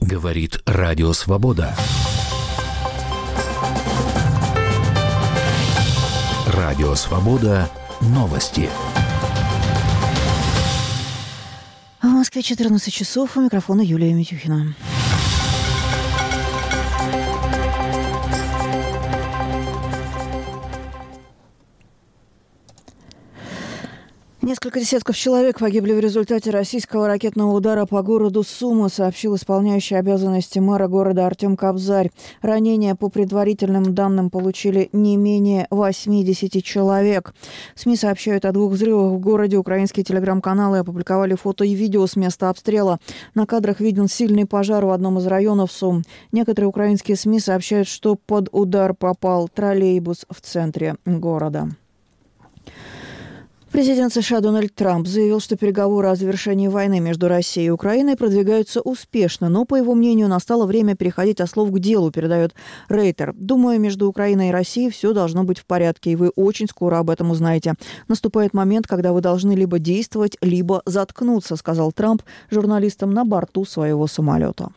Говорит Радио Свобода. Радио Свобода. Новости. В Москве 14 часов. У микрофона Юлия Митюхина. Несколько десятков человек погибли в результате российского ракетного удара по городу Сумы, сообщил исполняющий обязанности мэра города Артем Кобзарь. Ранения, по предварительным данным, получили не менее 80 человек. СМИ сообщают о 2 взрывах в городе. Украинские телеграм-каналы опубликовали фото и видео с места обстрела. На кадрах виден сильный пожар в одном из районов Сум. Некоторые украинские СМИ сообщают, что под удар попал троллейбус в центре города. Президент США Дональд Трамп заявил, что переговоры о завершении войны между Россией и Украиной продвигаются успешно, но, по его мнению, настало время переходить от слов к делу, передает Рейтер. «Думаю, между Украиной и Россией все должно быть в порядке, и вы очень скоро об этом узнаете. Наступает момент, когда вы должны либо действовать, либо заткнуться», сказал Трамп журналистам на борту своего самолета.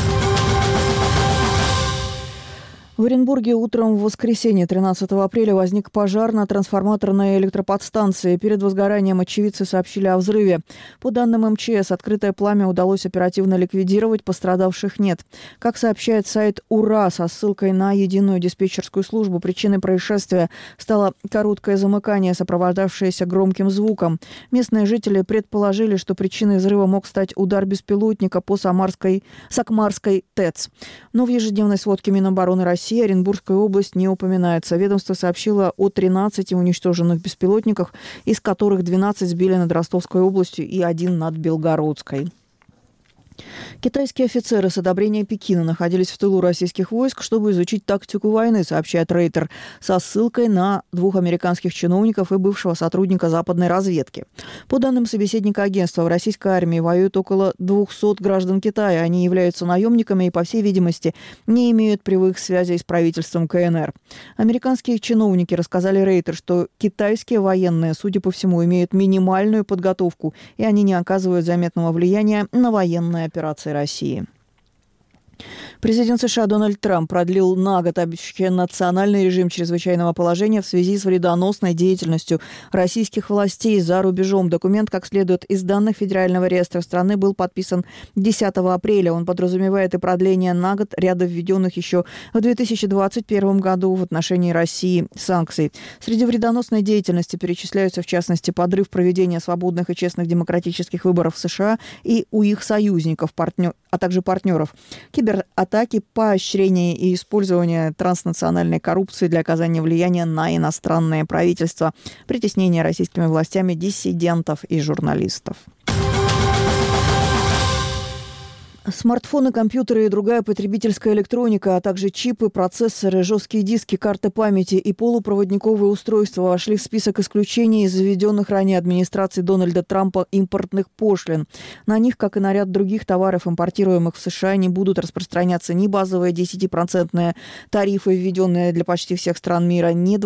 В Оренбурге утром в воскресенье 13 апреля возник пожар на трансформаторной электроподстанции. Перед возгоранием очевидцы сообщили о взрыве. По данным МЧС, открытое пламя удалось оперативно ликвидировать, пострадавших нет. Как сообщает сайт УРА со ссылкой на единую диспетчерскую службу, причиной происшествия стало короткое замыкание, сопровождавшееся громким звуком. Местные жители предположили, что причиной взрыва мог стать удар беспилотника по Сакмарской ТЭЦ. Но в ежедневной сводке Минобороны России Оренбургская область не упоминается. Ведомство сообщило о 13 уничтоженных беспилотниках, из которых 12 сбили над Ростовской областью и 1 над Белгородской. Китайские офицеры с одобрения Пекина находились в тылу российских войск, чтобы изучить тактику войны, сообщает Рейтер, со ссылкой на 2 американских чиновников и бывшего сотрудника западной разведки. По данным собеседника агентства, в российской армии воюют около 200 граждан Китая. Они являются наемниками и, по всей видимости, не имеют прямых связей с правительством КНР. Американские чиновники рассказали Рейтер, что китайские военные, судя по всему, имеют минимальную подготовку, и они не оказывают заметного влияния на военные операции России. Президент США Дональд Трамп продлил на год общенациональный режим чрезвычайного положения в связи с вредоносной деятельностью российских властей за рубежом. Документ, как следует из данных Федерального реестра страны, был подписан 10 апреля. Он подразумевает и продление на год ряда введенных еще в 2021 году в отношении России санкций. Среди вредоносной деятельности перечисляются, в частности, подрыв проведения свободных и честных демократических выборов в США и у их союзников, а также партнеров, кибератаки, поощрение и использование транснациональной коррупции для оказания влияния на иностранные правительства, притеснение российскими властями диссидентов и журналистов. Смартфоны, компьютеры и другая потребительская электроника, а также чипы, процессоры, жесткие диски, карты памяти и полупроводниковые устройства вошли в список исключений из заведенных ранее администрацией Дональда Трампа импортных пошлин. На них, как и на ряд других товаров, импортируемых в США, не будут распространяться ни базовые 10% тарифы, введенные для почти всех стран мира, ни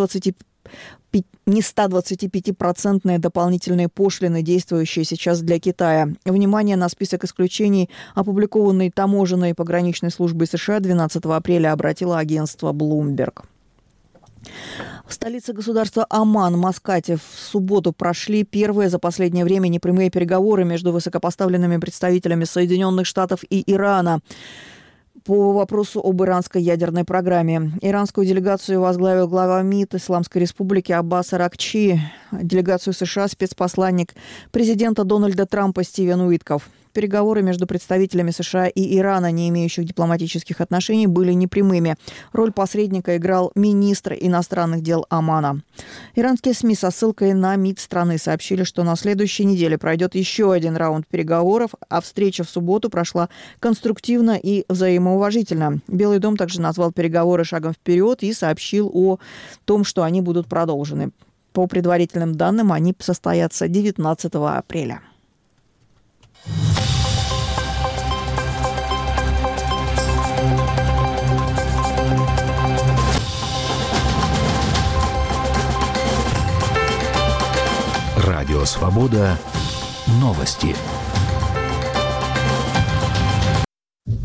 125% дополнительные пошлины, действующие сейчас для Китая. Внимание на список исключений, опубликованный таможенной и пограничной службой США 12 апреля, обратило агентство Bloomberg. В столице государства Оман, Маскате, в субботу прошли первые за последнее время непрямые переговоры между высокопоставленными представителями Соединенных Штатов и Ирана по вопросу об иранской ядерной программе. Иранскую делегацию возглавил глава МИД Исламской Республики Аббас Аракчи, делегацию США спецпосланник президента Дональда Трампа Стивен Уитков. Переговоры между представителями США и Ирана, не имеющих дипломатических отношений, были непрямыми. Роль посредника играл министр иностранных дел Омана. Иранские СМИ со ссылкой на МИД страны сообщили, что на следующей неделе пройдет еще один раунд переговоров, а встреча в субботу прошла конструктивно и взаимоуважительно. Белый дом также назвал переговоры шагом вперед и сообщил о том, что они будут продолжены. По предварительным данным, они состоятся 19 апреля. Радио Свобода. Новости.